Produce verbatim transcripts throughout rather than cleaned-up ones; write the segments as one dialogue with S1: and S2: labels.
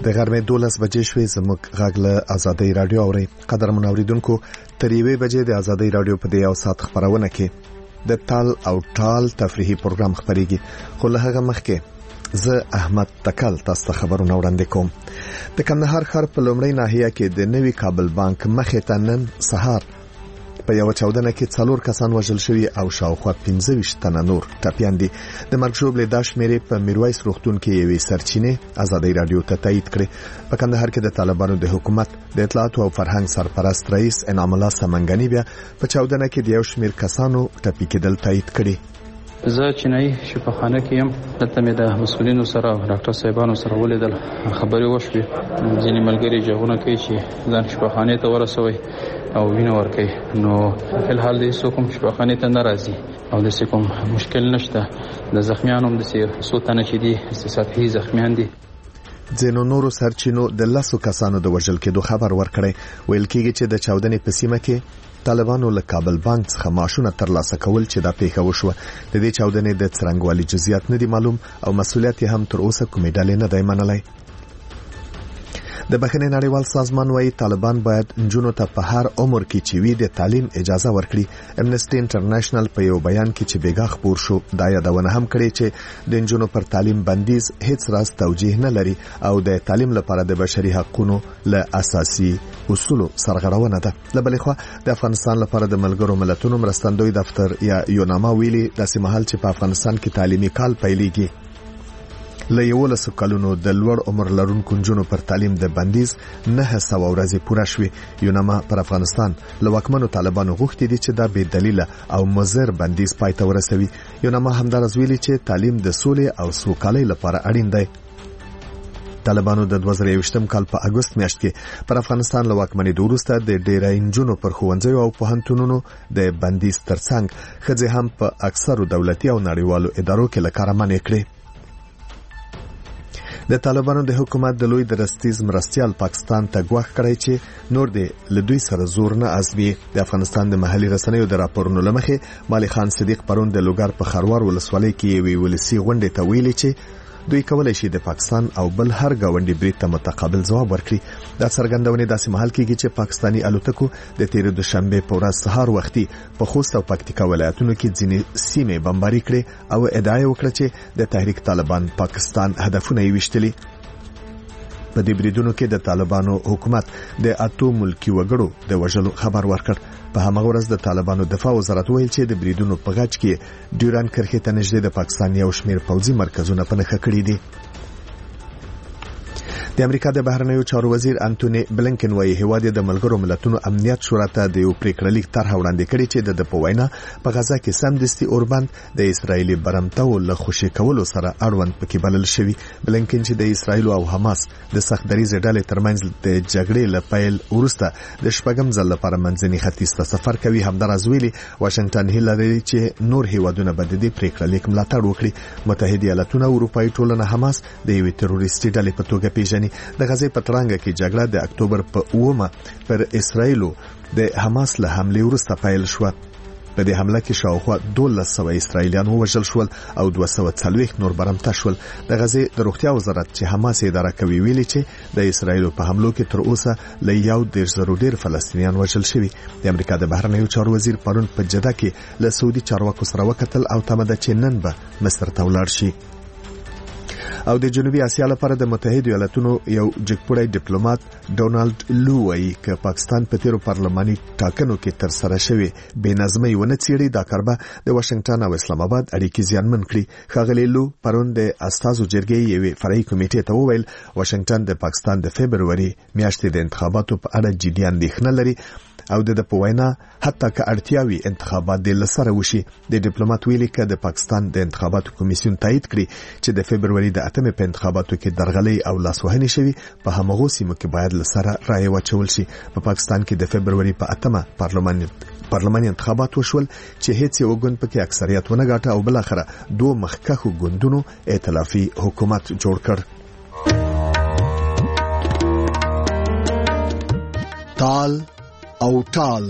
S1: د غرمې دولس بجې شوې. زموږ غږ له ازادۍ رادیو اوري. قدرمن اوریدونکو، تر یوې بجې د ازادۍ رادیو په دې یو ساعت خبرونه کې د تال او ټال تفریحي پروګرام خبريږي. خو له هغه مخکې زه احمد تکل تاسو ته خبرونه وړاندې کوم. د کندهار ښار په لومړی ناحیه کې د نوي کابل بانک مخې ته نن سهار په یو چاودنه کې څلور کسان وژل شوي او شاوخوا پنځه ویشت تنه نور ټپیان دي. د مرګ ژوبلې د شمیرې په میرویس روغتون کې یوې سرچینې ازادۍ رادیو ته تایید کړې. په کندهار کې د طالبانو د حکومت د اطلاعات او فرهنګ سرپرست رئیس انعام الله سمنګانی بیا په چاودنه کې د یو شمیر کسانو ټپي کېدل تایید کړي.
S2: زه چینای شفاخانه کې يم. دلته مې د مسؤلینو سره ډاکټر صاحبانو سره ولیدل، خبرې وشوې. ځینې ملګري جوړونه کوي چې ځان شفاخانه ته ورسوي او وینه ورکوي. نو په الحال دې څوک هم شفاخانه ته ناراضي او د کوم مشکل نشته. د زخمیانو هم د څو تنه چې دي سطحي زخمیان دي.
S1: ځینو نورو سرچینو د لسو کسانو د وژل کېدو خبر ورکړی. ویل کېږي چې د چاودنې په سیمه کې طالبانو له کابل بانک څخه معاشونه ترلاسه کول چې دا پیښه وشوه. د دې چاودنې د څرنګوالي جزئیات نه دي معلوم او مسؤلیت هم تر اوسه کومې ډلې نه دی منلای. د بخښنې نړیوال سازمان وايي طالبان باید نجونو ته په هر عمر کې چې وي د تعلیم اجازه ورکړي. امنیسټي انټرنیشنل په یو بیان کې چې بیګا خبر شو دا یادونه هم کړې چې د نجونو پر تعلیم بندیز هیڅ راز توجیه نه لري او د تعلیم لپاره د بشري حقوقو له اساسي اصولو سرغړونه ده. لبلې خو د افغانستان لپاره د ملګرو ملتونو مرستندوی دفتر یا یوناما ویلي داسې مهال چې په افغانستان کې تعلیمي کال پیلېږي له یولسو کلونو د لوړ عمر لرونکو نجونو پر تعلیم د بندیز نه سوه ورځې پوره شوې. یوناما پر افغانستان له واکمنو طالبانو غوښتي دي چې دا بې دلیله او مضر بندیز پای ته ورسوي. یوناما همدارس ویلي چې تعلیم د سولې او سوکالۍ لپاره اړین دی. طالبانو د دوه زره یوویشتم کال په اگست میاشت کې پر افغانستان له واکمنۍ وروسته د ډېری نجونو پر ښوونځیو او پوهنتونونو د بندیز ترڅنګ ښځې هم په اکثرو دولتي او نړیوالو ادارو کې له کاره منع کړې. د طالبانو د حکومت د لوی درستیز مرستيال پاکستان ته غواړي کړی چې نور د لدوی سره زور نه ازوي. د افغانستان د محلي رسنیو د راپورونو لمخې مالک خان صدیق پرون د لوګر په خروار ولسوالۍ کې وی ولسی غونډه ته ویلي چې دوی کولای شي د پاکستان او بل هر گاونډي برید ته متقابل ځواب ورکړي. دا څرګندونه داسې محل کېږي چې پاکستانی الوتکو د تیر دوشنبه په ورځ سهار وختي په خوست او پکتیکا ولایتونو کې ځینې سیمې بمباري کړې او ادعا وکړه چې د تحریک طالبان پاکستان هدفونه یې وشتلي. په دې بریدونو کې د طالبانو حکومت د اتو ملکی وګړو د وژلو خبر ورکړ. په همغه ورځ د طالبانو دفاع وزارت ویل چې د بریدونو په غاټ کې ډیوران کرښې ته نږدې د پاکستان یو شمیر پوځي مرکزونه په نښه کړي دي. د امریکا د بهرنیو چارو وزیر انټونی بلنکن وايي هیواد د ملګرو ملتونو امنیت شورا ته د یو پریکړلیک طرح وړاندې کړي چې د په وینا په غزا کې سمدستي اوربند د اسرایلی برمتو له خوشي کولو سره اړوند پکې بلل شوی. بلنکن چې د اسرایل او حماس د سخت دریځ ډلې ترمنځ د جګړې لپاره ورسته د شپږم ځل لپاره منځني ختیځ ته سفر کوي همدارز ویلي واشنگټن هیله لري چې نور هیوادونه به د دې پریکړلیک ملاتړ وکړي. متحده ایالاتونه او اروپאי ټولنه حماس د یوې تروریستي ډلې په توګه پیژني. د غزې په ترانګه کې جګړه د اکتوبر په اومه پر اسرایلو د حماس له حمله وروسته پیل شو. په دې حمله کې شاوخوا دولس سوه اسرایلیان وژل شول او دوه سوه څلوېښت نور برمته شول. د غزې د روغتیا وزارت چې حماس اداره کوي ویلي چې د اسرایلو په حملو کې تر اوسه له یو دېرش زرو ډیر فلسطینیان وژل شوي. د امریکا د بهرنیو چارو وزیر پرون په جده کې له سعودي چارواکو سره وکتل او تمه ده چې نن به مصر ته ولاړ شي. او د جنوبي اسیا لپاره د متحده ایالاتونو یو جګپوړی ډیپلوماټ ډونالد لو وايي چې پاکستان په تیرو پارلماني ټاکنو کې تر سره شوی بې نظمۍ ونه څېړي دا کاربه د واشنگټن او اسلام آباد اړیکې زیانمن کړي. ښاغلی لو پرون د استازو جرګې یوې فرعي کمیټې ته وویل واشنگټن د پاکستان د فبروري میاشتې د انتخاباتو په اړه جدي اندېښنه لري او د په وینا حتی که اړتیاوي انتخابات د لسره وشي. د ډیپلوماټ ویلي چې د پاکستان د انتخاباتو کمیسیون تایید کړي چې د فبروري د اتمې په انتخاباتو کې درغلي او لاسوهنې شوي په همغه سیمو کې باید لسره رائے واچول شي. په پاکستان کې د فبروري په اتمه پارلماني پارلماني انتخابات وشول چې هیڅ یو ګوند پکې اکثریت ونه ګټه او بل اخره دوه مخکښو ګوندونو ائتلافي حکومت جوړ کړ.
S3: تال او ټال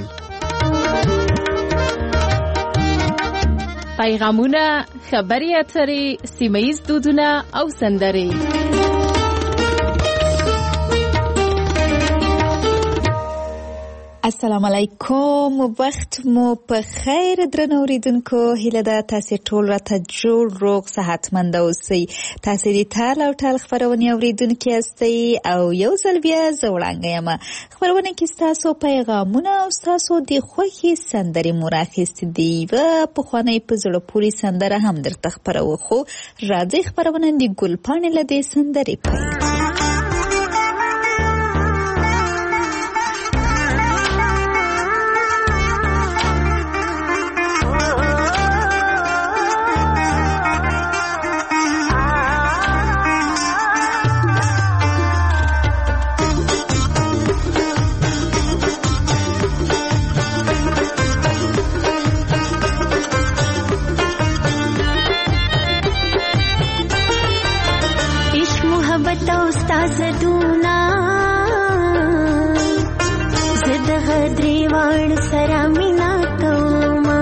S4: پیغامونه، خبري اترې، سیمه ییز دودونه او سندرې السلام علیکم، وخت مو په خیر درنو اوریدونکو. هیله ده تاسو ټول راته جوړ روغ صحتمند اوسئ. تاسو دې ټال او ټال خبرونه اوریدونکو یاستئ او یو ځل بیا زه وړاندې یم. خبرونه کې تاسو پیغامونه او تاسو د خوښي سندرې مراخص دي و په خوانې په زړه پوری سندره هم درته خبرو. خو راځي خبرونه د ګلپاڼې لدې سندرې پیل.
S5: زدونا زد غدری وان سرا مینا کوما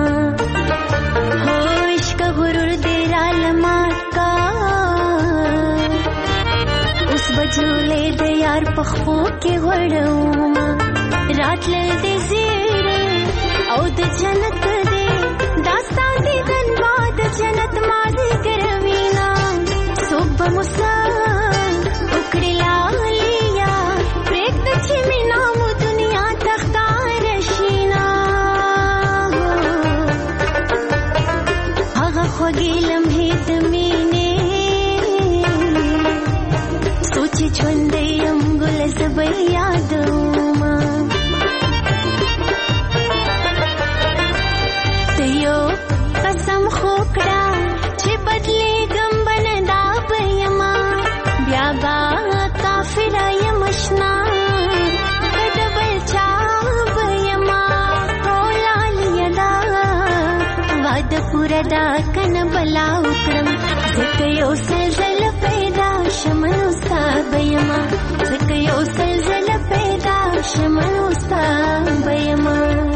S5: ہوش کا غرور دیرا لمات کا اس بجولے دے یار پخو کے وڑوما رات لل دے زیرے او د جنت دے داستان دی دن بعد جنت ماضی کروینا صبح مسا لیا پریک دچی می نامو دنیا تختار شینا آغا خوگی لمحی دمینے سوچی چھوندے یم گل زبی یادوما تیو قسم خوکڑا چی بدلی گم بندا بیما بیابا کافرہ یمشنا کدبل چاب یما کولا لیدا وعد پورا دا کن بلا اکرم زکیو سلزل پیدا شمنو ساب یما زکیو سلزل پیدا شمنو ساب یما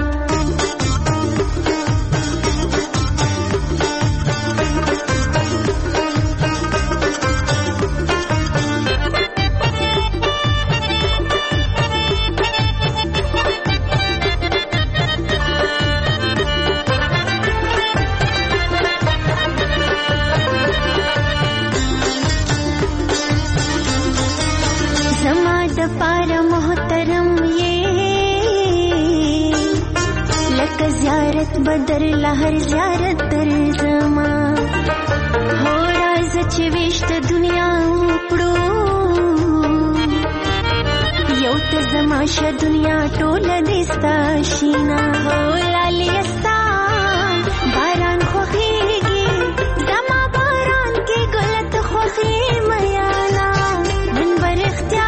S5: पारा मोहतरम ये लक ज़ियारत बदर लहर ज़ियारत दर ज़मा हो राज चिविष्ट दुनिया उपड़ो यौत ज़माश दुनिया टोल दिस्ता शीना हो लालियस्ता बारान खोखीगी ज़मा बारान की गलत खोखी मयाना मन बर इख्तियार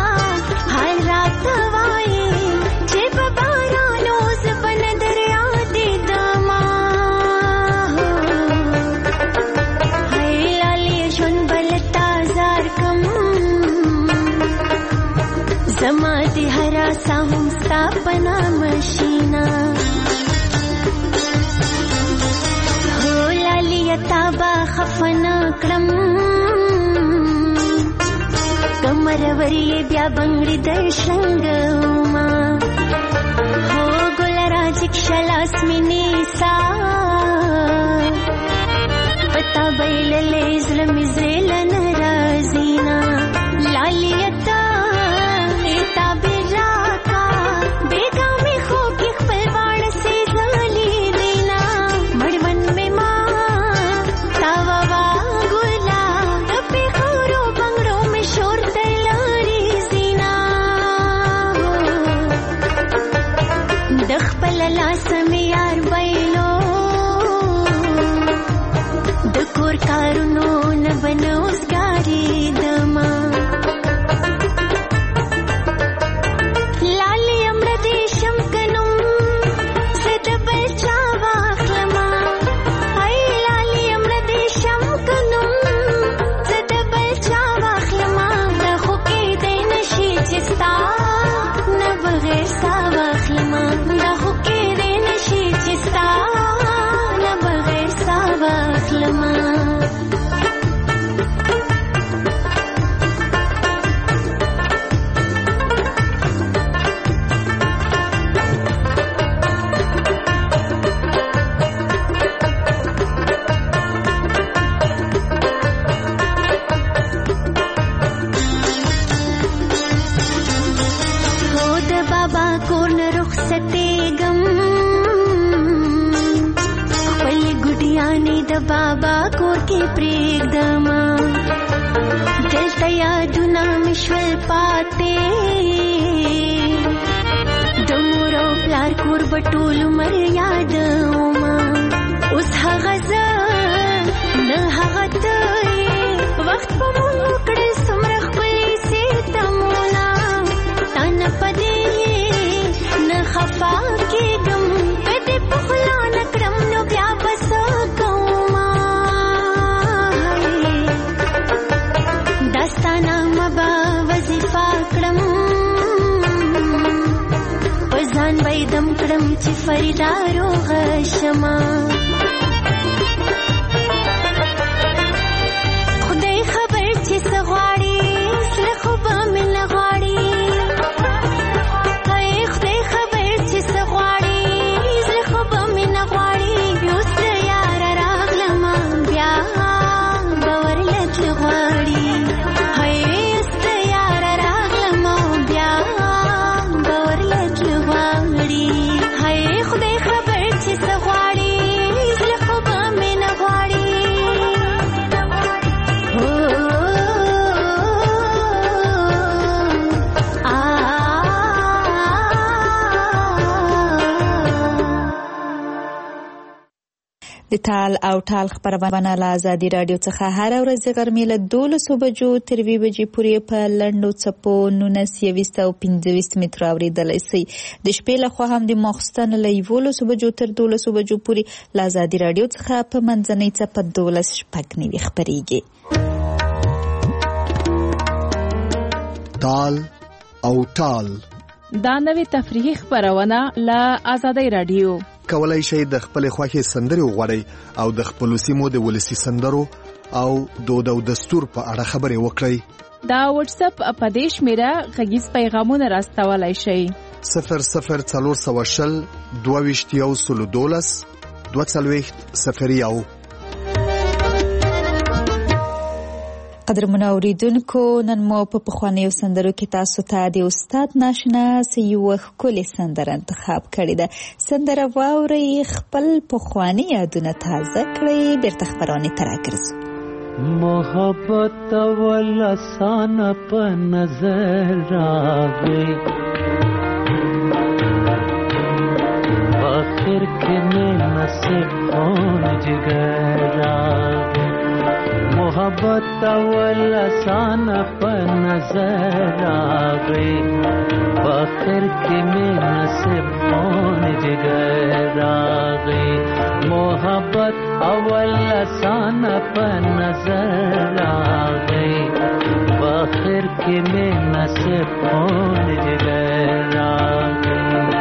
S5: समाधि हरा साहूं स्थापना मशीना हो लालिया ताबा खफना क्रम कमर वरिये ब्या बंगड़ी दर्शंगमा हो गुलराजिक शलास्मिनी सा पता बैल लेज़ल मिज़रेल नराजीना लालियता د بابا کور کې پرېږدما دلته یادونه مې شول پاتې د مور او پلار کور به ټول عمر یادومه اوس هغه زه نه هغه ته وخت په مونږ وکړل څومره ښکلي ستمونه تا نه په دې نه خفا کېږم که دې په خوله نه کړم نو بیا به څه کومه دا ستا نامه به وظیفه کړم په ځان به یې دم کړم چې فریدا روغه شمه خدای خبر چې څه غواړي زړه خو به مې نه غواړي خدای خبر چې څه غواړي زړه خو به مې نه غواړي اوس د یاره راغلمه بیا به ورله تلل غواړي اوس د یاره راغلمه بیا به ورله تلل غواړي خدای خبر چې څه غواړي زړه خو به مې نه غواړي
S4: د ټال او ټال خبرونه له ازادي رادیو څخه هر ورځ غرمې له دولسو بجو تر یوې بجې پورې په لنډو څپو نولس یویشت او پنځه ویشت متره اورېدلی سئ د شپې لخوا هم د ماخوستن له یولسو بجو تر دولسو بجو پورې له ازادي رادیو څخه په منځنۍ څپه دولس شپږ نوي خپرېږي.
S3: ټال او ټال
S6: دا نوې تفریحي خبرونه له ازادي رادیو
S1: کولای شئ د خپل خوښې سندرې وغواړئ او د خپل سیمو د ولسی سندرو او دود او دستور په اړه خبرې وکړئ.
S6: دا واتس اپ په دې شمیره غږیز پیغامونه راستولای شئ
S1: صفر صفر څلور سوه شل دوه ویشت یو سلو دولس دوه څلوېښت صفر یو.
S4: قدرمنو اوریدونکو نن مو په پخوانیو سندرو کې تاسو ته د استاد ناشناس یوه ښکلې سندره انتخاب کړې ده. سندره واورئ، خپل پخواني یادونه تازه کړئ، بیرته خپرونې ته راګرځو.
S7: محبت اول آسانه په نظر راغی، آخر کې مې نصیب خون جگر راغی. محبت اول آسانه په نظر راغی، آخر کې مې نصیب خون جگر راغی. محبت اول آسانه په نظر راغی، آخر کې مې نصیب خون جگر راغی.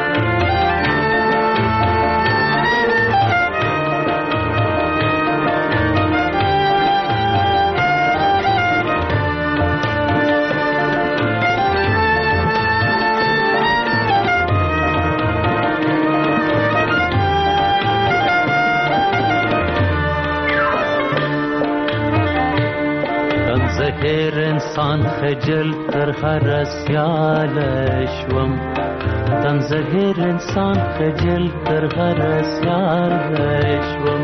S7: هر انسان خجل تر هر سیال شوم، تنزه هر انسان خجل تر هر سیال شوم.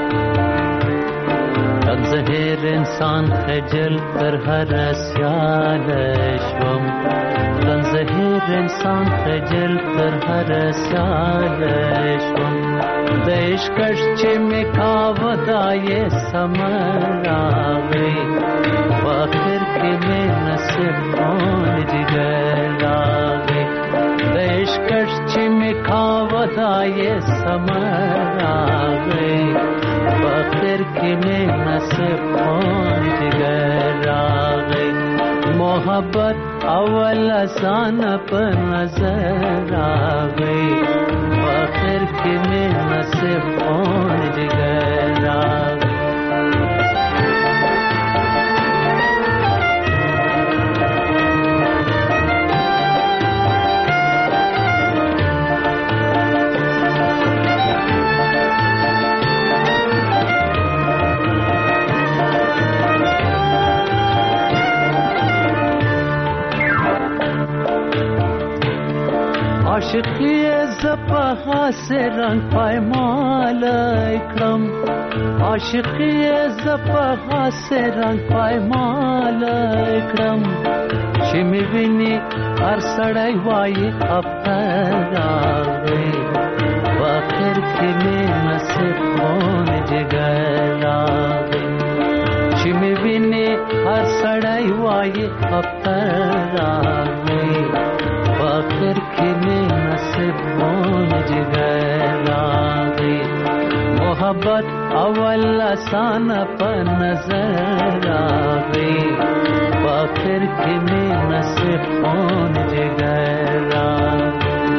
S7: تنزه هر انسان خجل تر هر سیال شوم، تنزه هر انسان خجل تر هر سیال شوم. د عشقش چې مې کاوه دا یې سمر راغی، آخر کې مې نصیب خون جگر راغی. د عشقش چې مې کاوه دا یې سمر راغی، آخر کې مې نصیب خون جگر راغی. محبت اول آسانه په نظر راغی، آخر کې مې نصیب خون جگر راغی. عاشقی زپا سے رنگ پایمال کړم عاشقي ز په هسې رنګ پایمال کړم چې مې ویني هر سړی وایي اختر راغی په آخر کې مې نصیب خون جګر راغی چې مې ویني هر سړی وایي اختر راغی په آخر کې مې نصیب خون جګر راغی محبت اول آسان په نظر راغی په آخر کې مې نصیب خون جګر راغی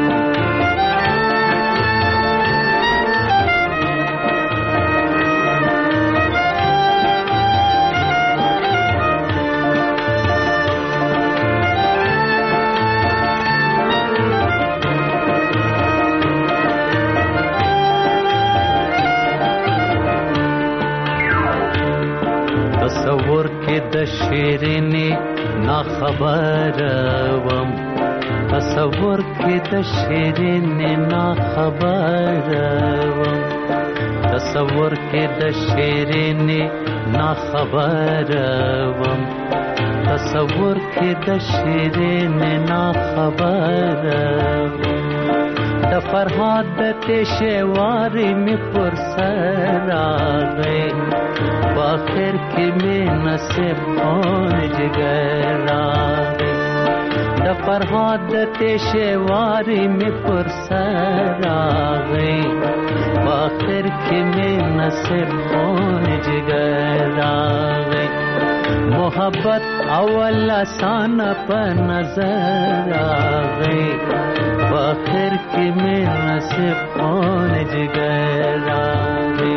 S7: تصور کې د شیرینې نا خبر وم تصور کې د شیرینې نا خبر وم تصور کې د شیرینې نا خبر وم تصور کې د شیرینې نا خبر وم د فرهاد د تشه واري می پر سر راغی په آخر کې مې نصیب خون جګر راغی د فرهاد د تشه واري می پر سر راغی په آخر کې مې نصیب خون جګر راغی محبت اول آسان په نظر راغی په آخر کې مې نصیب خون جګر راغی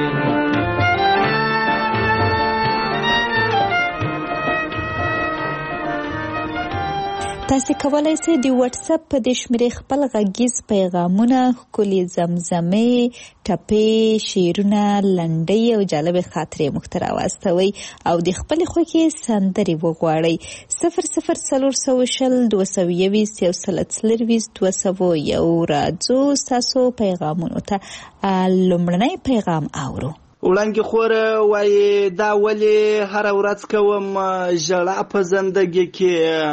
S4: تاسو کولای شئ د واتس اپ په د شمیرې خپل غږیز پیغامونه ښکلي زمزمې ټپې شعرونه لنډۍ او جالب خاطرې موږ ته راواستوئ او د خپلې خوښې سندرې وغواړئ صفر صفر څلور سوه شل دوه سوه یویشت یو سل څلرویشت دوه سوه یو راځو ستاسو پیغامونو ته لومړنی پیغام اورو
S8: وړانګې خوره وایي دا ولې هره ورځ کوم ژړا په زندګۍ کې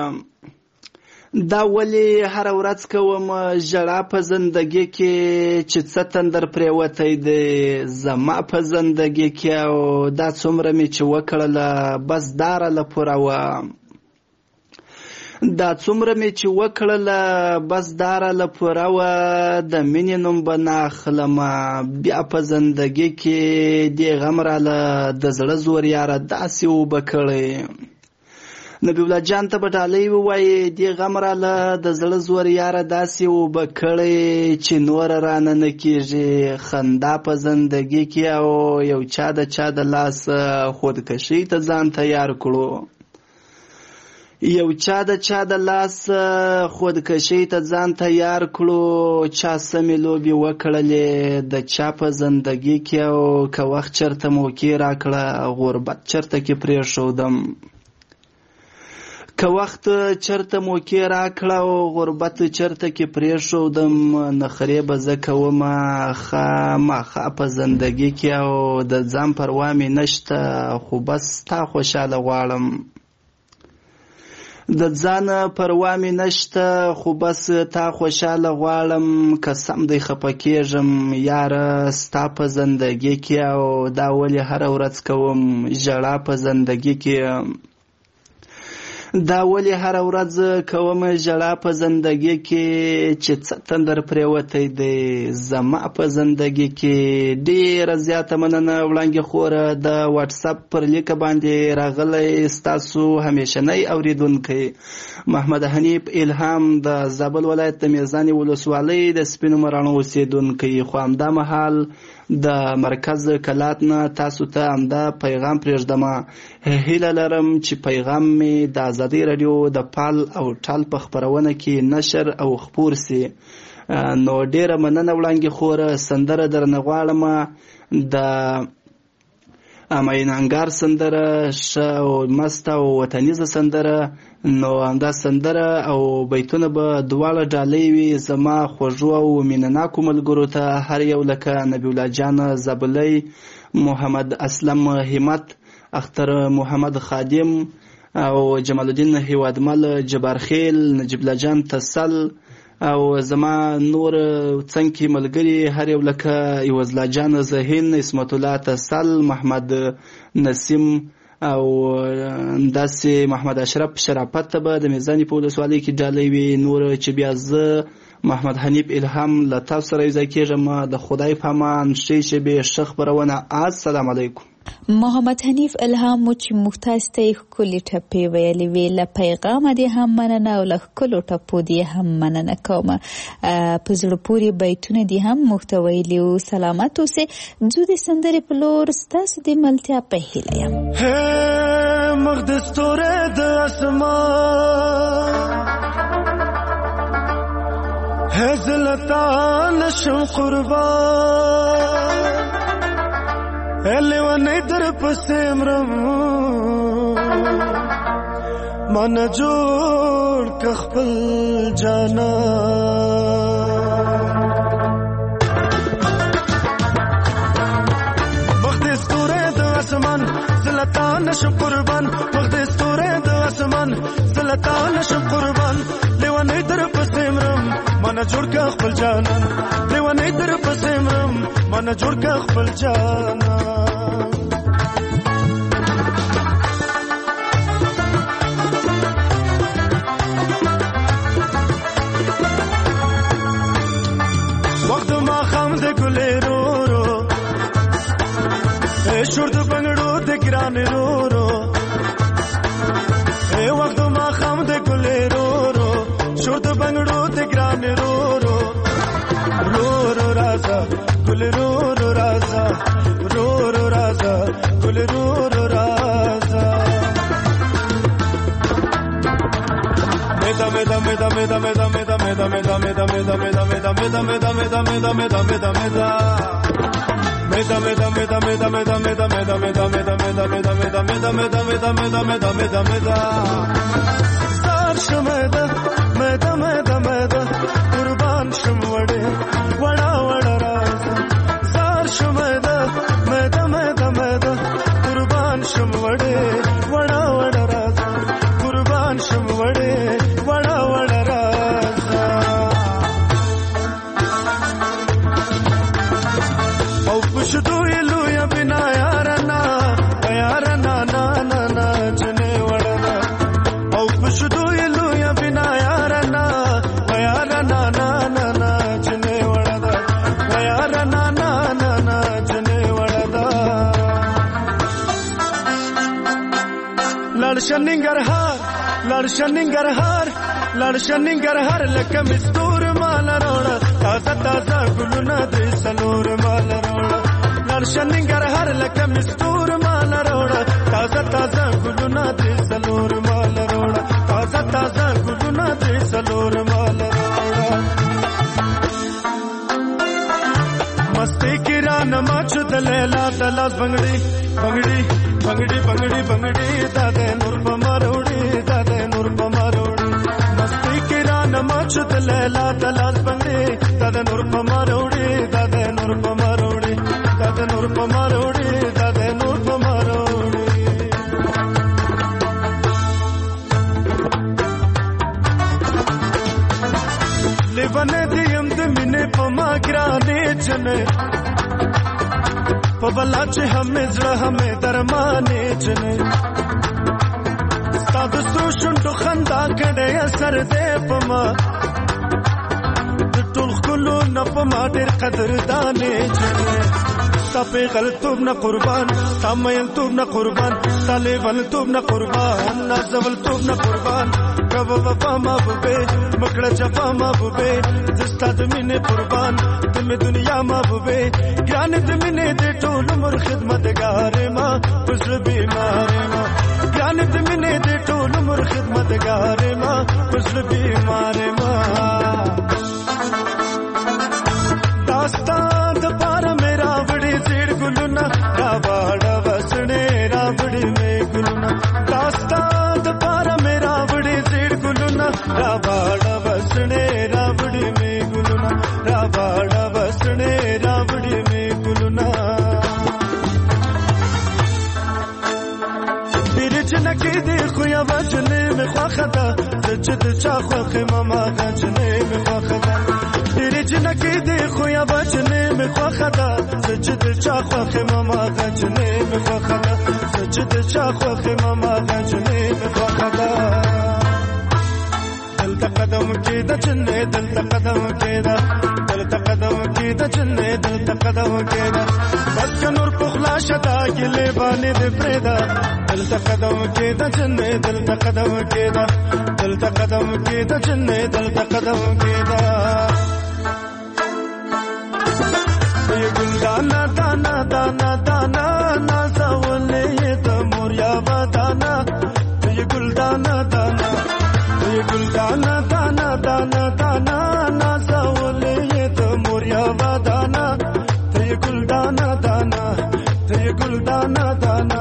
S8: دا ولې هر ورځ کوم ژړا په زندګۍ کې چې څه تندر پریوتی دی زما په زندګۍ کې او دا څومره مې چې وکړله بس داره له پوره وه دا څومره مې چې وکړله بس داره له پوره وه د مینې نوم به نه اخلمه بیا په زندګۍ کې دې غم راله د زړه زور یاره داسې اوبه کړی نبی الله جان ته به ډالۍ ووایي دې غم راله د زړه زور یاره داسې اوبه کړی چې نوره رانه نه کېږي خندا په زندګۍ کې او یو چا د چا د لاس خودکشي ته ځان تیار کړو یو چا د چا د لاس خودکشي ته ځان تیار کړو چا سمې لوبې وکړلې د چا په زندګۍ کې او که وخت چرته موقع راکړه غربت چرته کې پرېښودم که وخت چرته موقع راکړه او غربت چرته کې پرېښودم نخرې به زه کومه خامخا په زندګۍ کې او د ځان پروا مې نشته خو بس تا خوشحاله غواړم د ځان پروا مې نشته خو بس تا خوشحاله غواړم که سم دی خفه کېږم یاره ستا په زندګۍ کې او دا ولې هره ورځ کوم ژړا په زندګۍ کې دا ولې هر ورځ کوم ژړا په زندګۍ کې چې څه تندر پریوتی دی زما په زندګۍ کې ډېره زیاته مننه وړانګې خوره د واتس اپ پر لیک باندې راغلی ستاسو همیشنی اوریدونکی محمد حنیف الهام د زابل ولایت د میزانې ولسوالۍ د سپینو مراڼو اوسیدونکی خو همدا مهال د مرکز کلات نه تاسو ته همدا پیغام پرېږدمه هیله لرم چې پیغام مې د ازادۍ راډیو د پال او ټال په خپرونه کې نشر او خپور سي نو ډېره مننه وړانګې خوره سندره درنه غواړم د ماینانګار سندره ښه او مست او وطنیزه سندره. نو همدا سندره او بیتونه به دواړه ډالۍ وي زما خوږو او مینهناکو ملګرو ته، هر یو لکه نبی الله جان زابلی، محمد اسلم همت، اختر محمد خادم او جمال الدین هیوادمل، جبار خیل، نجیب الله جان تسل او زما نور څنګه ملګری هر یو لکه ایوزلا جان زهین، اسمت الله تسل، محمد نسیم او داسې محمد اشرف شرافت ته به د میزانی په ولسوالۍ کې ډالۍ وي. نور چې بیا زه محمد حنیف الهام له تاسو سره یوځای کېږم. د خدای په امان، ښې شېبې، ښه خپرونه. السلام علیکم.
S4: محمد حنیف الهام مو چې موږ تاسو ته ښکلې ټپې ویلې وې، له پیغامه دې هم مننه او له ښکلو ټپو دې هم مننه کوم. په زړه پورې بیتونه دې هم موږ ته ویلي وو. سلامت اوسئ. ځو د سندرې په لور ستاسو د ملتیا په هیله یم.
S9: مخ د ستوري د اسمان هزلتا نشم قربان لیونی در پسې مرم من جوړ که خپل جانان مخ د ستوري د اسمان زلتا نشم قربان مخ د ستوري د اسمان زلتا نشم قربان لیونی در پسې مرم من جوړ که خپل جانان لیونی در پسې مرم من جوړ که خپل جانان شور د بنگړو د ګران رو رو اے وخت ما خام د ګلې رو رو شور د بنگړو د ګران رو رو رو رو رازا ګل رو رو رازا رو رو رازا ګل رو رو رازا مدا مدا مدا مدا مدا مدا مدا مدا مدا مدا مدا مدا مدا مدا مدا مدا مدا مدا مدا Meda meda meda meda meda meda meda meda meda meda meda meda meda meda meda meda meda meda meda sar shmeda meda meda meda qurban shmwade wada wada raz sar shmeda meda meda meda qurban shmwade wada wada raz qurban shmwade wada wada raz شدو یلو یا بنا یارنا یارنا نا نا نا جنے وڑنا او شدو یلو یا بنا یارنا یارنا نا نا نا جنے وڑنا یارنا نا نا نا جنے وڑنا لړشننګر هار لړشننګر هار لړشننګر هار لکه مستور مال روړه تازه تازه ګلونه دې سلور مال روړه لړشننګر هر لکه مستور مال روړه تازه تازه ګلونه دې سلور مال روړه تازه تازه ګلونه دې سلور مال روړه مستی کې را نماچ د لیلا د لاس بنگړي بنگړي بنگړي بنگړي بنگړي دا د نور په ماروړي دا د نور په ماروړي مستی کې را نماچ د لیلا د لاس بنگړي دا د نور په ماروړي دا د نور په ماروړي دا د نور په ماروړي دا د نور په ماروړي لیوانه دې هم د مینې په ما ګرانې جنې په بلا چې همې زړه همې درمانې جنې ستا د سرو شونډو خندا کړې اثر دې په ما د ټول ښکلو نه په ما ډېر قدردانې جنې ستا پیغلتوب نه قربان ستا میینتوب نه قربان ستا لیونتوب نه قربان نازولتوب نه قربان کبه وفا محبوبې مکړه جفا محبوبې زه ستا د مینې قربان د مې دنیا محبوبې ګرانې د مینې د ټول عمر خدمتګار ما په زړه بیمار ما ګرانې د مینې د ټول عمر خدمتګار ما په زړه بیمار ما داستا د پاره میرا وړي زیړ ګلونه را واړه وسړ جنکی دی خویا بچنه می خواخدا زچد چا خوخه ماما غجنه می خواخدا دیری جنکی دی خویا بچنه می خواخدا زچد چا خوخه ماما غجنه می خواخدا زچد چا خوخه ماما غجنه می خواخدا دلتا قدم کیدا چنه دلتا قدم کیدا دلتا قدم کیدا چنه دلتا قدم کیدا بس که نور پخلا شدا گلی بانی دی پریدا دلتا قدم کیدا چنه دلتا قدم کیدا دلتا قدم کیدا چنه دلتا قدم کیدا یہ گل دانا دانا دانا دانا نازولی یہ تموریا بدانا یہ گل دانا دانا یہ گل دانا دانا دانا دانا نازولی یہ تموریا بدانا یہ گل دانا دانا یہ گل دانا دانا.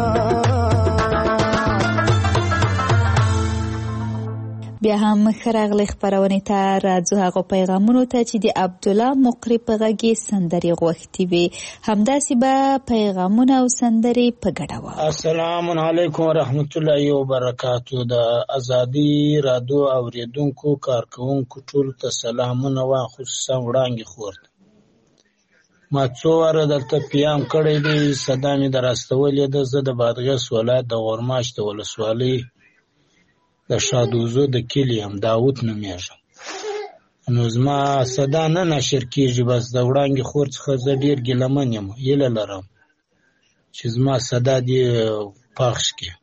S4: بیا هم خراغلی خبرونه ته راځو هغه پیغامونو ته چې د عبد الله مقری په غږی سندري غوښتي وي همداسې به پیغامونه او سندري په ګډه و.
S10: السلام علیکم ورحمت الله وبرکاتو. د ازادي رادیو اوریدونکو کارکونکو ټول ته سلامونه وا خصوصا وړاندې خور ما څو واره دلته پیام کړی دی صدا مې دراستولې ده. زه د بادغیس ولایت د غورماش د ولسوالۍ د شادوزو د کلي هم داود نومیږم. نو زما صدا نه نشر کېږي بس د وړانګې خور څخه زه ډېر ګیلمن یم هیله لرم چې زما صدا دې پخش کړي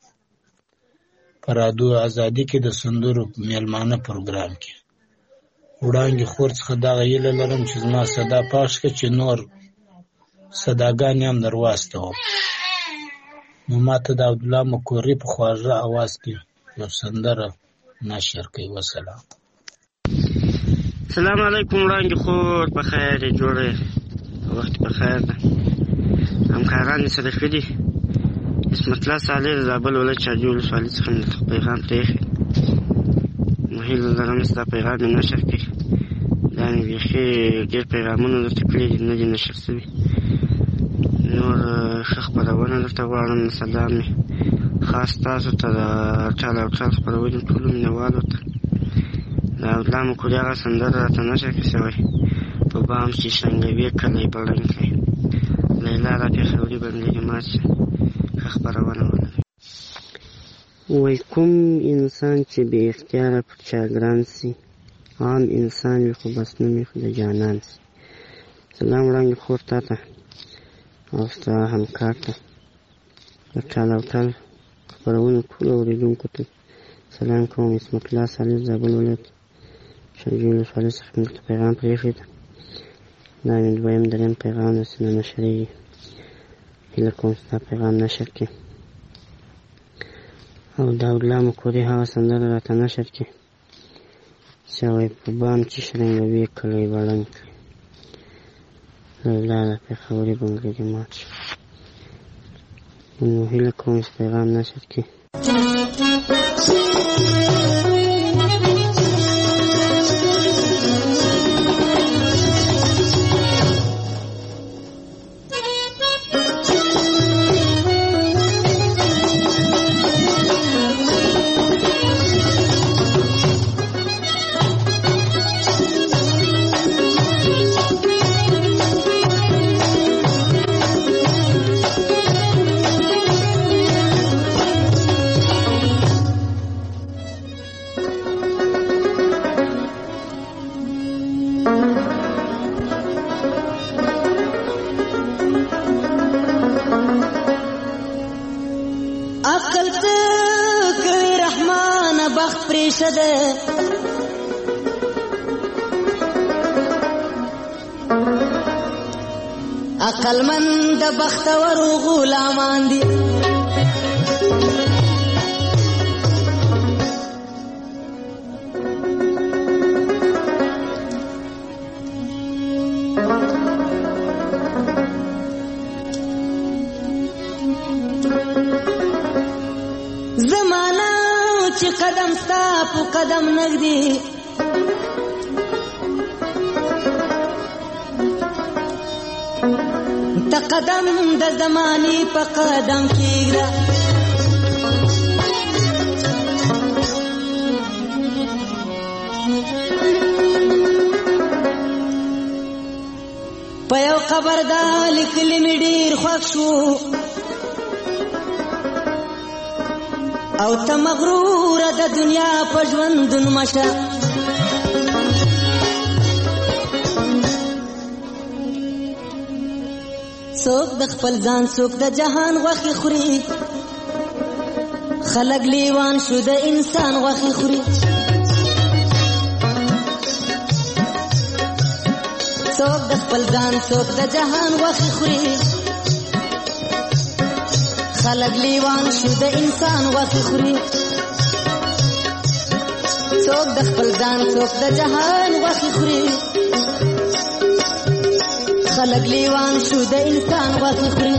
S10: په رادیو ازادي کې د سندرو میلمانه پروګرام کې. وړانګې خور څخه دغه هیله لرم چې زما صدا پخش کړي چې نور صداګانې هم در واستوم. نو ما ته د عبدالله مکوري په خواږه اواز کې یو سندره نشر کوي. وسلام.
S11: السلام علیکم وړانګې خور په خیر یې جوړې وخت په خیر ده. همکاران یې سره ښه دي. عصمت الله صالح د زابل ولایت چارجي ولسوالۍ څخه مې درته پیغام پرېښی. نو هیله لرم ستا پیغام مې نشر کړي. دا مې بیخي ډېر پیغامونه درته کړي دي نه دي نشر شوي. نور ښه خپرونه درته غواړم. سلام مې خاص تاسو ته د ټال او ټال خپرونې ټولو مینهوالو ته د عبدالله مکوري هغه سندره راته نشر کړې شوی په بام چې شرنګوي کلی بړنګی لیلا را پېښوري بندېږي مات شه. ښه خپرونه ولرئ. وایي کوم انسان چې بې اختیاره پر چا ګران سي عام انسان وي خو بس نوم یې د جانان سي. سلام وړانګې خور تا ته او ستا همکار ته د ټال او ټال خپرونو ټولو اورېدونکو ته سلام کوم. عصمت الله صالح زابل ولایت شارجي ولسوالۍ څخه مې درته پیغام پرېښی ده. دا مې دویم درېیم پیغام داسې نه نشرېږي. هیله کوم ستا پیغام نشر کړي او د عبدالله مکوري هغه سندره راته نشر کړي چې وایي په بام چې شرنګوي کلی بړنګ کړي لیلا را پېښوري بنګړي مات شه. نو هیله کوم چې پیغام نشر کړي.
S12: عقلمند بختور غلامان دي زمانہ چې قدم ستا په قدم نږدې تا قدم د زماني په قدم کېږده په یو قبر دا لیکلی مې ډېر خوښ شو او ته مغروره د دنیا په ژوندون مشه څوک د خپل ځان څوک د جهان غوښې خوري خلک لیوان شو د انسان غوښې خوري څوک د خپل ځان څوک د جهان غوښې خوري خلک لیوان شو د انسان غوښې خوري څوک د خپل ځان څوک د جهان غوښې خوري خلق لیوان شو د انسان غوښې خوري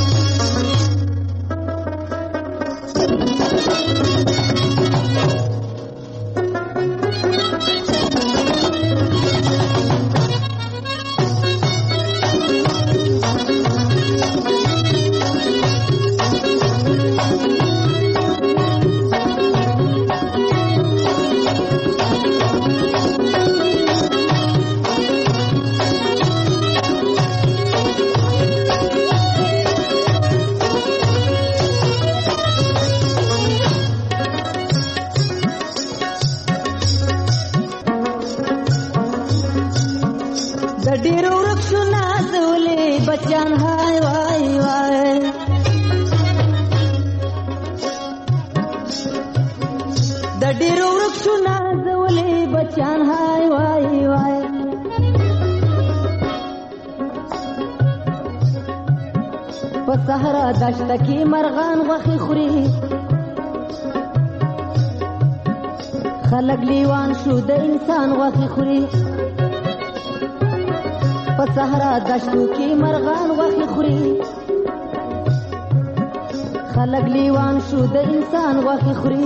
S12: دشت کی مرغان غوښې خوري خلک لیوان شو د انسان غوښې خوري په صحرا دشتو کې مرغان غوښې خوري خلک لیوان شو د انسان غوښې خوري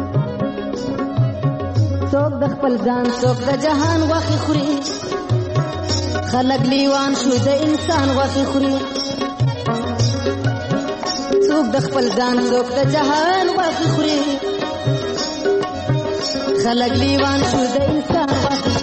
S12: څوک د خپل ځان څوک د جهان غوښې خوري خلک لیوان شو د انسان غوښې خوري څوک د خپل ځان څوک د جهان غوښې خوري خلک لیوان شو د انسان غوښې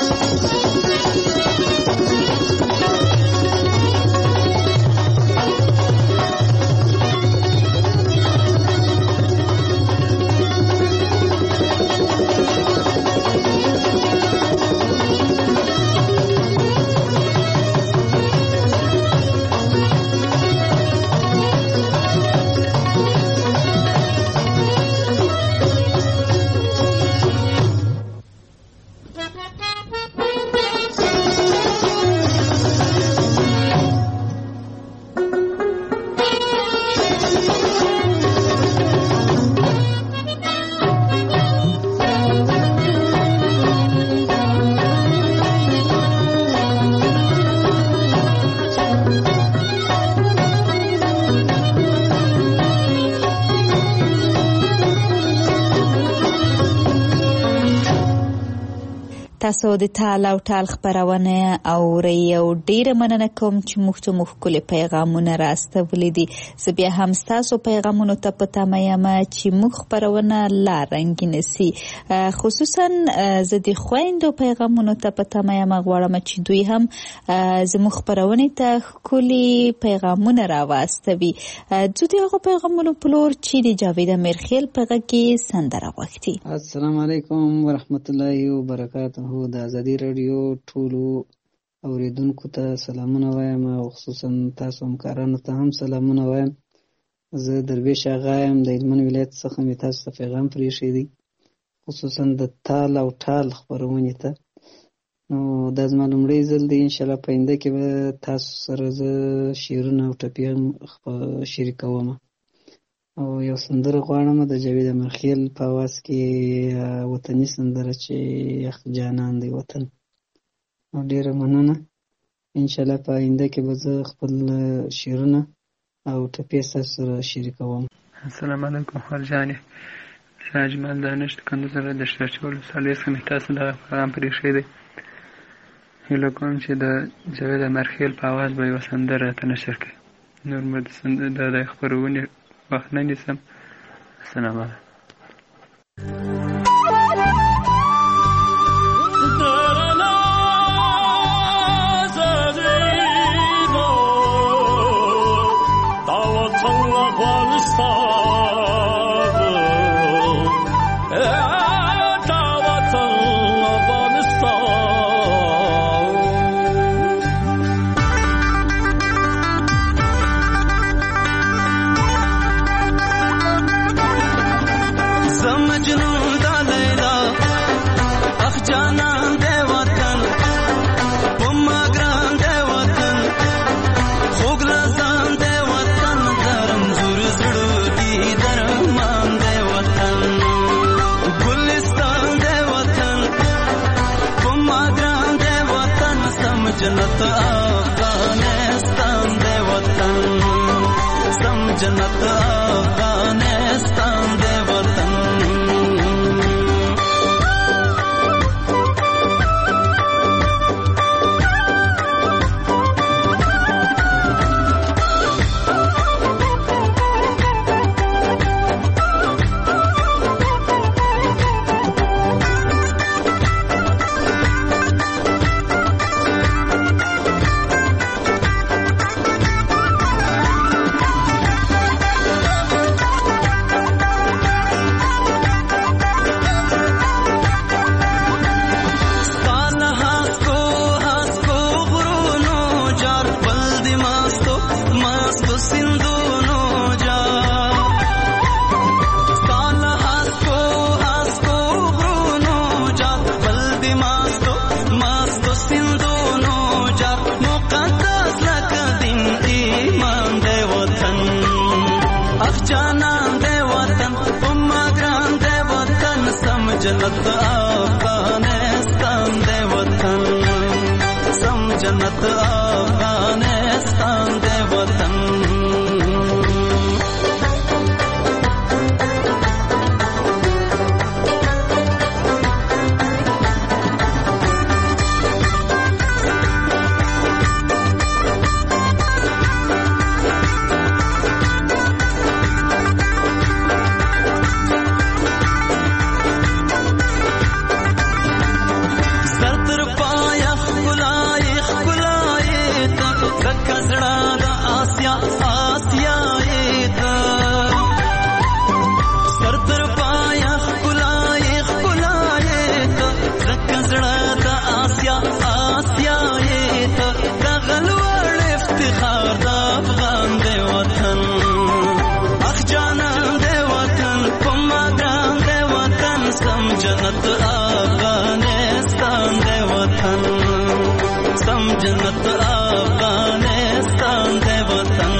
S4: تاسو د تال او ټال خبرونه اورئ او ډیره مننه کوم چې موږ ته مخکلي پیغامونه راستولې دي زه بیا هم تاسو پیغامونو ته په تمه یم چې موږ خبرونه لا رنګین سي خصوصا زه د خويندو پیغامونو ته په تمه یم غواړم چې دوی هم زموږ خبرونه ته خولي پیغامونه راوستوي زه د هغه پیغامونو پلور چې د جاوید امرخیل په غږی سندره وختي
S13: السلام علیکم ورحمت الله وبرکاته د ازادي رادیو ټولو اوریدونکو ته سلامونه وایم او خصوصا تاسو همکارانو ته هم سلامونه وایم زه درویش آغا یم د هلمند ولایت څخه مې تاسو ته پیغام پرېښی دی خصوصا د تال او ټال خپرونې ته نو دا زما لومړی ځل دی انشاءالله په آینده کې به تاسو سره زه شعرونه او ټپې هم شریکوم او یو سندره غواړم د جاوید امرخیل په اواز کې وطني سندره چې یخ جانان دی وطن او ډیره مننه انشاءالله په آینده کې به زه خپل شعرونه او ټپې ستاسو سره شریکوم
S14: السلام علیکم خرجانې اجمل دانش د کندوز ولایت د شیرچه ولسوالۍ څخه مې تاسو ته پیغام پرېښی دی هیله کوم چې د جاوید امرخیل په اواز به یوه سندره راته نشر کړي نور مې د د خپرونې وخت نه نیسم السلام علیکم
S9: Thank you.
S15: जन्नत अफगानिस्तान दे वतन सम जन्नत अफगानिस्तान दे वतन जन्नत अफगानिस्तान दे वतन सम जन्नत अफगानिस्तान दे वतन जन्नत अफगानिस्तान दे वतन सम जन्नत अफगानिस्तान दे वतन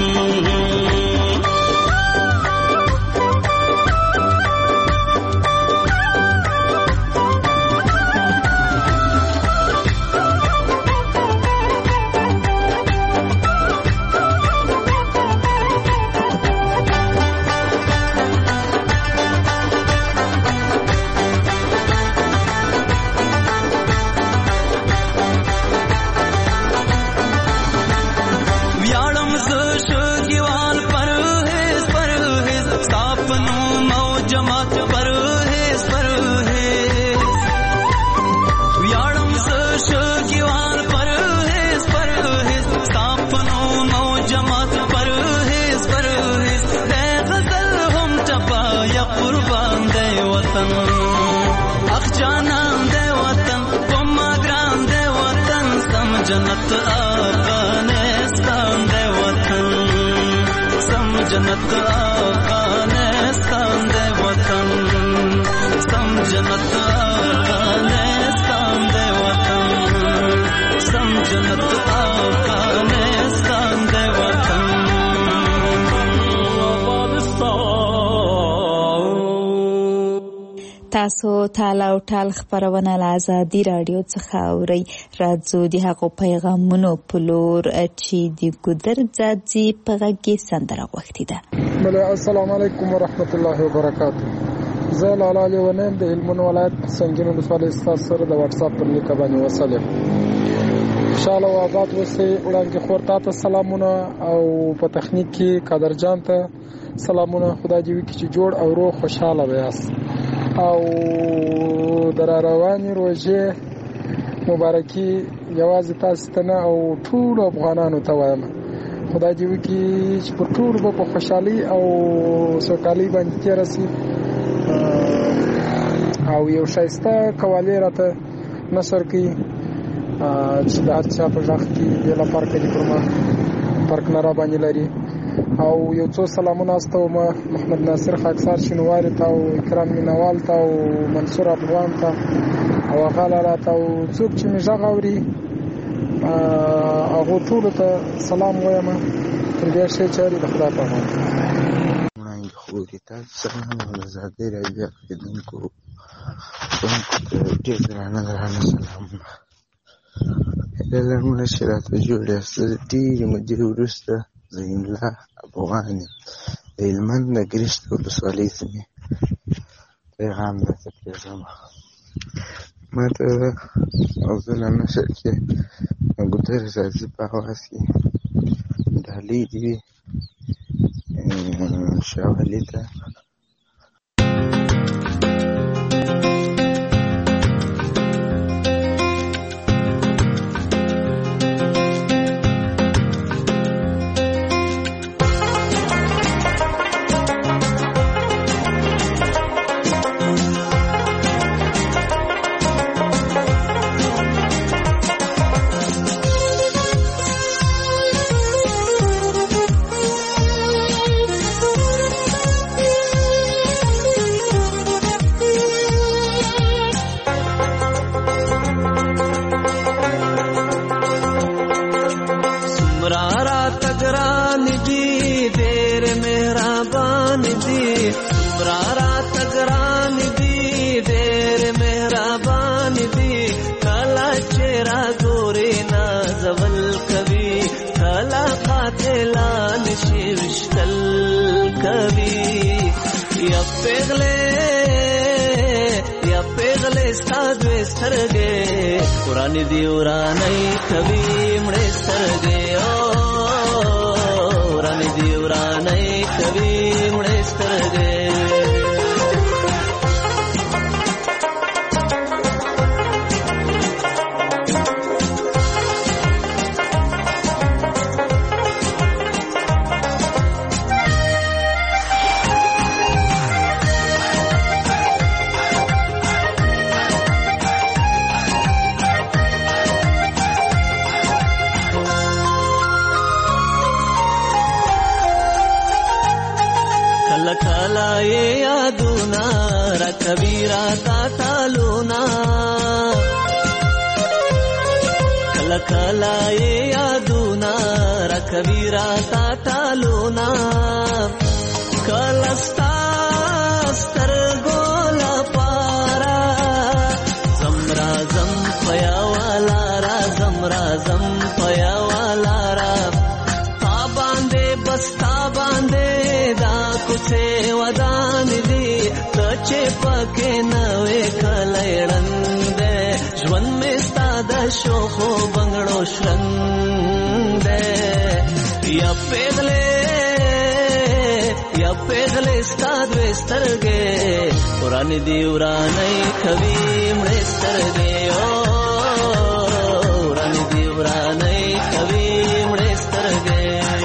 S15: जन्नत अफगानिस्तान दे वतन सम जन्नत अफगानिस्तान दे वतन सम जन्नत अफगानिस्तान दे वतन सम जन्नत अफगानिस्तान दे वतन
S4: تاسو تال او ټال خبرونه له ازادي رادیو څخه اورئ. راځو د هغو پیغامونو په لور چې د ګودر ځاځي په غږ کې سندره غوښتې ده.
S16: السلام علیکم ورحمت الله وبرکاته. زه لاله علي ونیم د هلمند ولایت سنگین ولسوالۍ ستاسو سره د واتس اپ پر لیک باندې وصلم. خوشاله او آباد اوسئ. وړاندې خور ته سلامونه او په تخنیک کې قادر جان ته سلامونه. خدای دې وکړي چې جوړ او روغ خوشاله ویاست او در رواني روزه مبارکي یوازې تاسو ته نه او ټول افغانانو ته وایم. خدای دې وکړي چې په ټول به په خوشحالي او سوکالي باندې تېره شي او یو ښایسته قوالی راته نثر کوي چې د هر چا په غږ کې بېله فرقه دي پر ما فرق نه را باندې لري. او یو څو سلامونه استوم محمد ناصر خاکسار شینواري ته او اکرام مینوال ته او منصور افغان ته او هغه راته او څوک چې مې غږ اوري هغو ټولو ته سلام وایم. تر دې ښې چارې د خدای په امان.
S17: وړاندې خورې تاسو سره هم د ازادۍ راډیو اورېدونکو ښوونکو ته ډېر درانه درانه سلامونه. هیله لرم چې راته جوړ یاست. زه د ډېرې مودې وروسته زهین الله افغان یم د هلمند د ګرشت ولسوالۍ سیمې پیغام درته پرېږدم. ما ته اوزونه نشر کې ګودر راځي په اواز کې ډالۍ دي وي شاولي ته
S7: ورانی دی ورانی کبھی مڑے سترگے او ورانی دی ورانی کبھی مڑے سترگے کبیرا تا تالونا کلا کلا یہ یادونا را کبیرا تا تالونا کلستا سترگولا پارا زمرا زم پیا والا را زمرا زم پیا والا را تا باندے بستا باندے دا کچھ ودان دی چې پکې نوې کلېړند ژوند مې ستا د شوخو بنګړو شرنګ یا پیغلې یا پیغلې ستا دوې سترګې ورانې دي ورانې کوي مړې سترګې او ورانې دي ورانې کوي مړې سترګې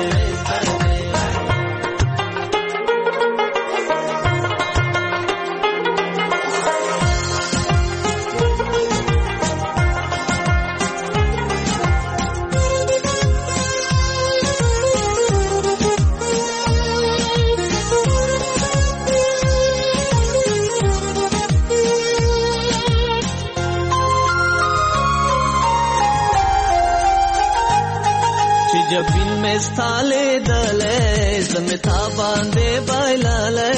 S7: जब बिन में स्थाले दले जमिता बांधे बाइलाले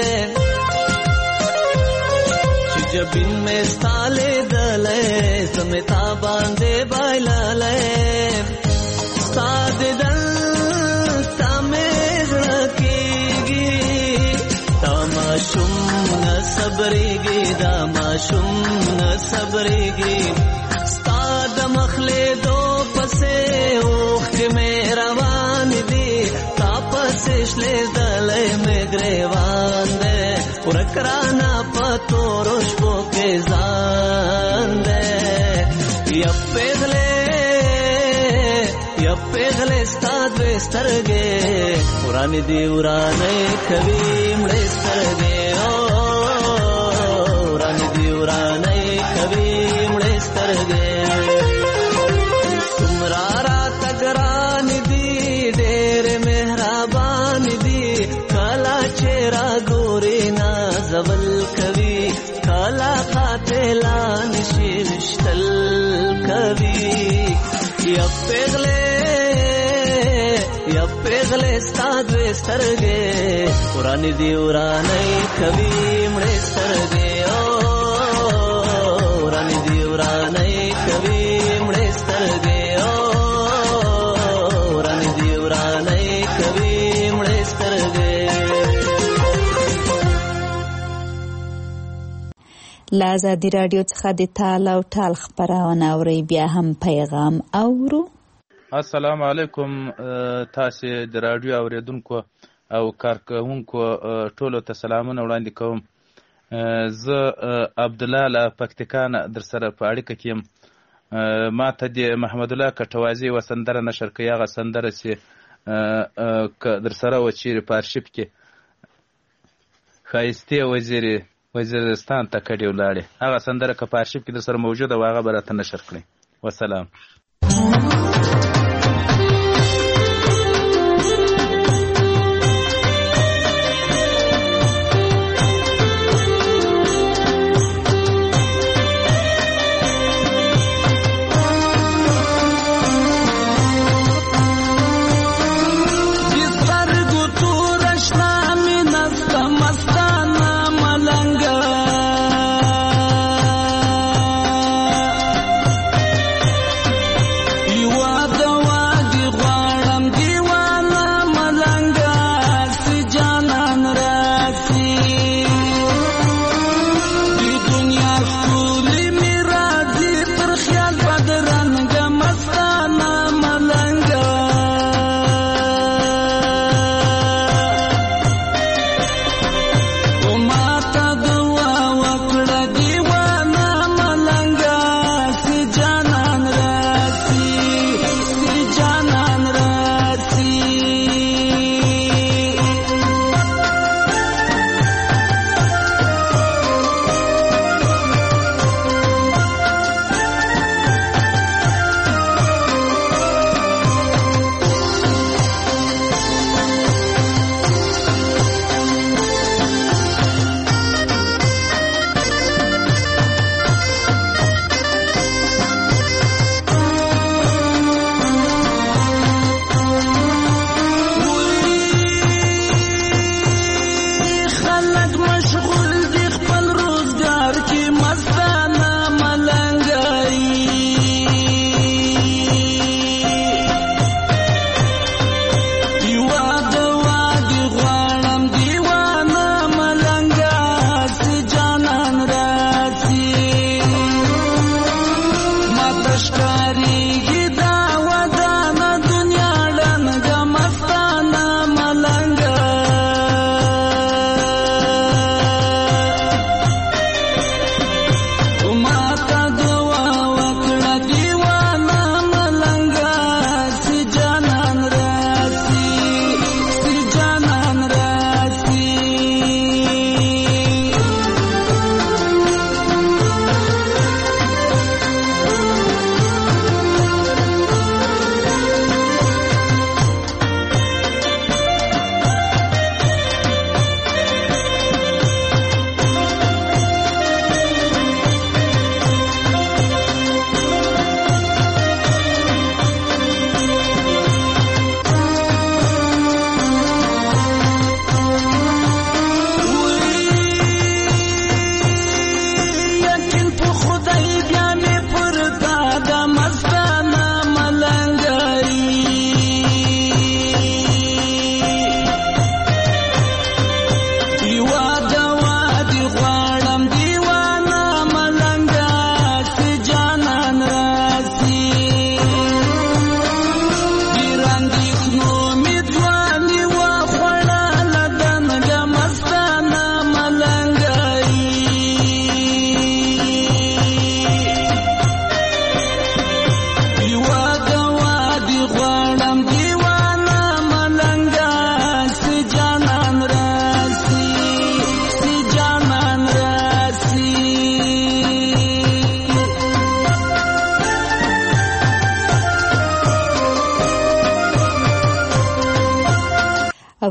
S7: जब बिन में स्थाले दले जमिता बांधे बाइलाले साद दल तमेज रखेगी तमाशुम न सबरेगी दामाशुम न सबरेगी साद मखले दो पसे ओख में रवान दी तापस ले दले में ग्रेवान दे पुरकराना पतो रोशबो के जान दे यप्पेगले यप्पेगले स्ताद वेस्ट سترګې ورانې دی ورانې کوي مړې سترګې او ورانې دی ورانې کوي مړې سترګې څومره راته ګران دي ډېر مهربان دي کله چې راګورې نازول کوي کله قاتلان شي وشتل کوي یا پیغلې یا پیغلې ستا دوې سترګې ورانې دي ورانې کوي مړې سترګې او ورانې دي ورانې کوي مړې سترګې او ورانې دي ورانې کوي مړې سترګې.
S4: له ازادي راډیو څخه د تال او ټال خپرونه اورئ بیا هم پیغام اورو.
S2: السلام علیکم تاسو د راډیو اوریدونکو او کارکونکو ټولو ته سلامونه وړاندې کوم. زه عبد الله له پکتیکا نه در سره په اړیکه کې یم. ما ته د محمد الله کټوازي یوه سندره نشر کړې هغه سندره چې در سره وه چیرې په ارشیف کې ښایستې وزیرې وزیرستان ته کډې ولاړې هغه سندره که په ارشیف کې در سره موجوده وه هغه به راته نشر کړئ. وسلام.
S15: You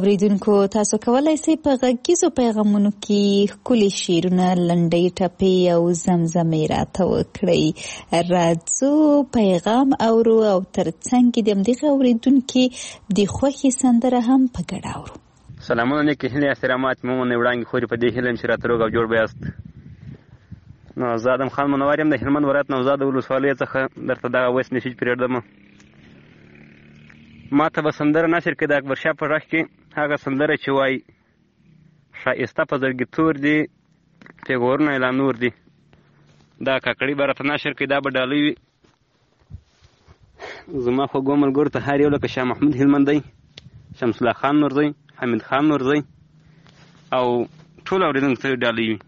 S4: اوریدونکو تاسو کولای شئ په غږیزو پیغامونو کې ښکلي شعرونه، لنډۍ ټپې او زمزمې راته وکړئ. راځو پیغام اورو او ترڅنګ د همدغه اوریدونکي د خوښې سندره هم په ګډه اورو.
S18: سلامونه، نیکې هیلې، احترامات مو منې وړاندې خورې په دې هیله یم چې راته روغ او جوړ به یاست. نو زه ادم خان منور یم د هلمند ولایت نوزاد ولسوالۍ څخه درته دغه وایس میسیج پرېږدم. ما ته به سندره نشر کړي د اکبرشاه په غږ کې هغه سندره چې وایي ښایسته په زړګي تور دي پیغورونه یې لا نور دي. دا کاکړي به راته نشر کړي، دا به ډالۍ وي. زما خوږو ملګرو ته هر یو لکه شاه محمود هلمندی، شمس الله خان نورزی، حمید خان نورزی او ټول اورېدونکو ته ډالۍ وي.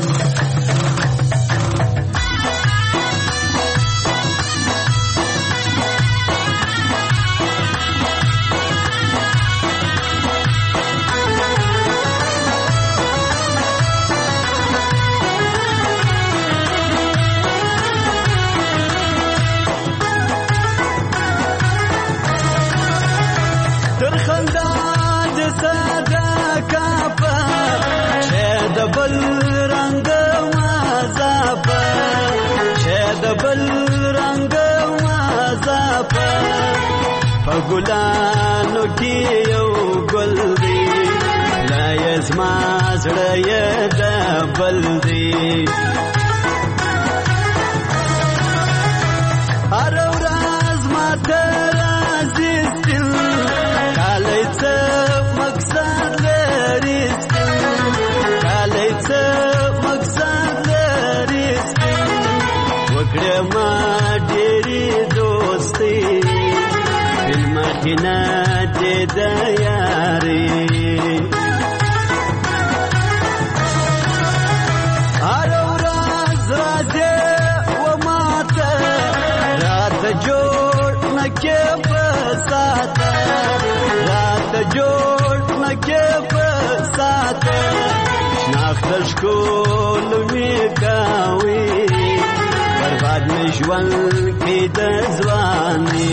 S15: ګلانو کې یو ګل دی، لا یې زما زړه یې د بل دی. هره ورځ ماته راځي سپین کالی څه مقصد لري، سپین کالی څه مقصد لري، سپین وکړه ما ډېرې دوستي مخینه دې د یاري. هره ورځ راځې و ماته راته جوړ نه کې په ساته، راته جوړ نه کې په ساته. شناخته ښکلو مې کوي برباد مې ژوند کې د ځواني.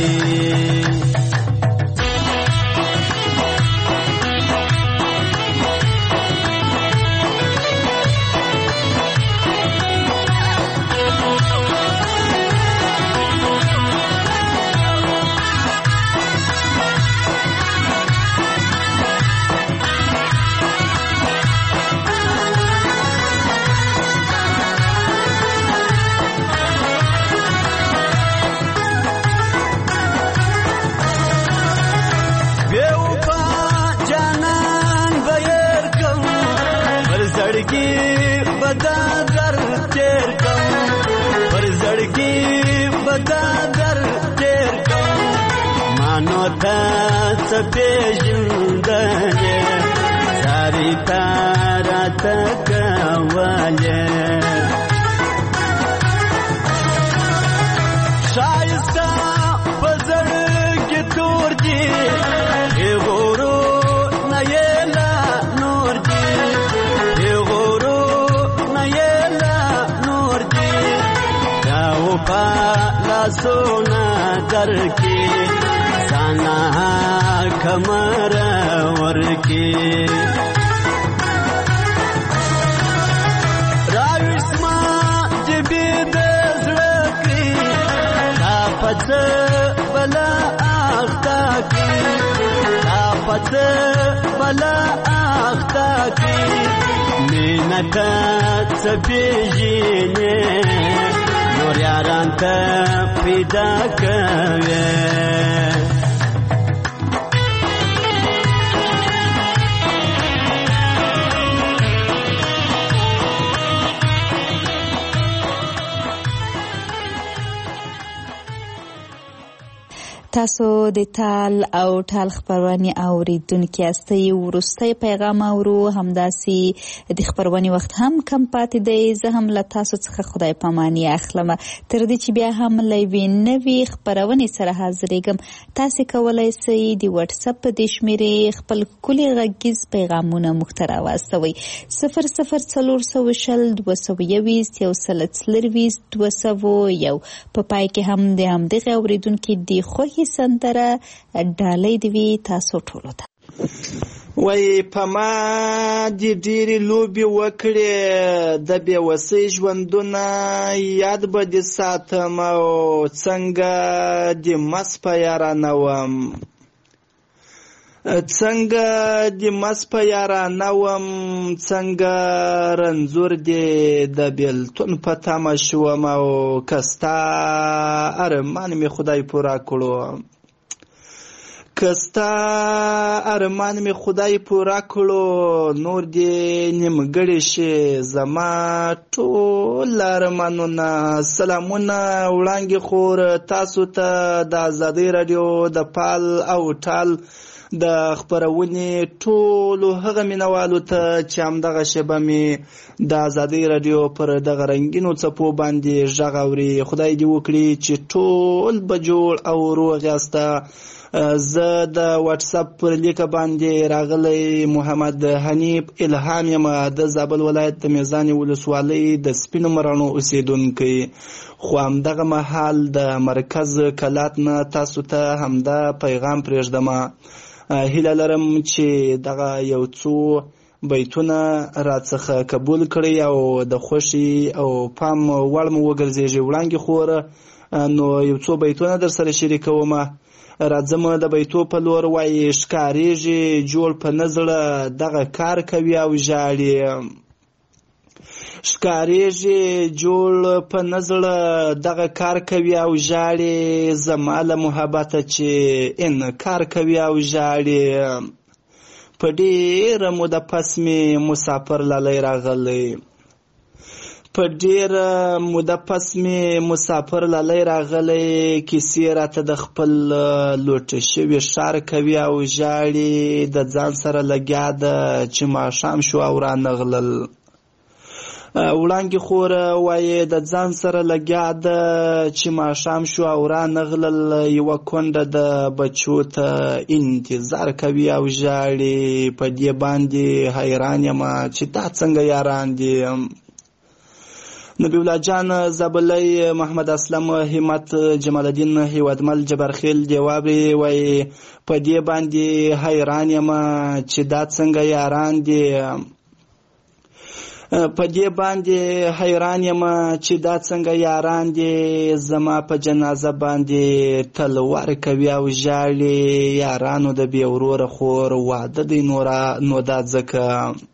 S15: څه پېژندلې ساري تا راته کولې، ښایسته په زړګي تور دي غورو نه یې لا نور دي، غورو نه یې لا نور دي. دا وفا لاسونه درکې سانا کمر ورکی، راویس ما جبی د زړه کې دا پڅ بلا اختا کې، دا پڅ بلا اختا کې. مینا ته څه پیژنې نور یاران ته پیدا کوي.
S4: تاسو د تال او ټال خبرونه اوریدونکو یاستئ. وروستی پیغام اورو، همداسي د خبرونه وخت هم کم پاتې دی. زه هم له تاسو څخه خدای پاماني اخلم. تر دې چې بیا هم لوي نوي خبرونه سره حاضرېږم، تاسو کولای شئ د واتس اپ په دې شمیرې خپل کلی غږیز پیغامونه مخترا واستوي. صفر صفر څلور سوه شل دوه سوه یویشت یو سل څلرویشت دوه سوه یو. په پای کې هم د همدغه اوریدونکو د خوښې سندره ډالۍ دی تاسو ټولو ته.
S8: وای په ما دې ډېرې لوبې وکړې د بېوسۍ ژوندونه یاد به دې ساتم او څنګه دې مس په یارانه وم څنګه دې مس په یارانه وم څنګه رنځور دې د بېلتون په تمه شوم او که ستا ارمان مې خدای پوره کړو که ستا ارمان مې خدای پوره کړو نور دې نیمګړی شي زما ټول ارمانونه. سلامونه وړانګې خور تاسو ته د ازادۍ راډیو د پال او ټال د خپرونې ټولو هغه مینوالو ته چې همدغه شیبه مې د ازادۍ راډیو پر دغه رنګینو څپو باندې غږ اوري. خدای دې وکړي چې ټول به جوړ او روغ یاسته. زه د واتساپ پر لیکه باندې راغلی محمد حنیف الهام یم د زابل ولایت د میزان ولسوالۍ د سپینو مراڼو اوسیدونکی، خو همدغه مهال د مرکز کلات نه تاسو ته همدا پیغام پرېږدمه. هیله لرم چې دغه یو څو بیتونه راڅخه قبول کړئ او د خوښي او پام وړ مو وګرځېږي. وړانګې خور نو یو څو بیتونه در سره شریکومه. راځم د بیتو په لور. وایي ښکارېږي جوړ په نزړه دغه کار کوي او ژاړي، ښکارېږي جوړ په نزړه دغه کار کوي او ژاړي، زما له محبته چې انکار کوي او ژاړي. په ډېره موده پس مې مسافر لالی راغلی په ډېره موده پس مې مسافر لالی راغلی، کیسې راته د خپل لوټه شوي ښار کوي او ژاړي، د ځان سره لګیا ده چې ماښام شو او رانغلل. وړانګې خور وایي د ځان سره لګیا ده چې ماښام شو او رانغلل، یوه کونډه د بچو ته انتظار کوي او ژاړي، په دې باندې حیران یم چې دا څنګه یاران دي. نبی الله جان زابلی، محمد اسلم همت، جمال الدین هیوادمل، جبرخیل دیوابی وایي په دې باندې حیران یم چې دا څنګه یاران دي. په دې باندې حیران یم چې دا څنګه یاران دي، زما په جنازه باندې تلوار کوي او ژاړي، یارانو د بې وروره خور واده دی نو دا ځکه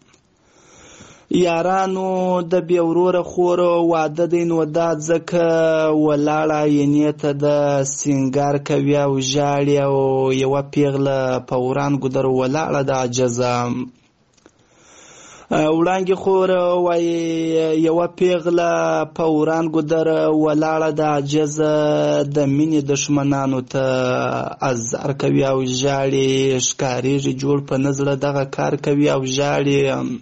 S8: یارانو د بې وروره خور واده دی نو دا ځکه ولاړه عینې ته د سینګار کوي او ژاړي، او یوه پیغله په وران ګودر ولاړه د عجزه. وړانګې خور وایي یوه پیغله په وران ګودر ولاړه د عجزه، د مینې دښمنانو ته ازار کوي او ژاړي، ښکارېږي جوړ په نزړه دغه کار کوي او ژاړي،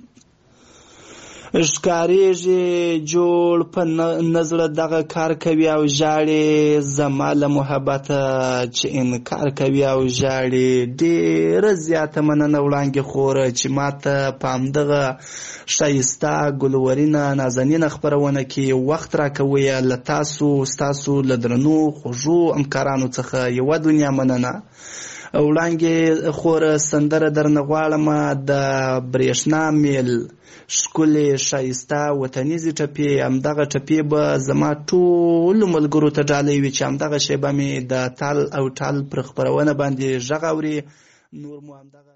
S8: ښکارېږي جوړ په نزړه دغه کار کوي او ژاړي، زما له محبته چې انکار کوي او ژاړي. ډېره زیاته مننه وړانګې خوره چې ماته په همدغه ښایسته ګلورینه نازنینه خپرونه کې وخت راکوئ. له تاسو ستاسو له درنو خوږو همکارانو څخه یوه دنیا مننه. وړانګې خوره سندره درنه غواړم د برېښنا میل ښکلې ښایسته وطنیزې ټپې. همدغه ټپې به زما ټولو ملګرو ته ډالۍ وي چې همدغه شیبه مې د تال او ټال پر خپرونه باندې غږ اوري. نور مو همدغه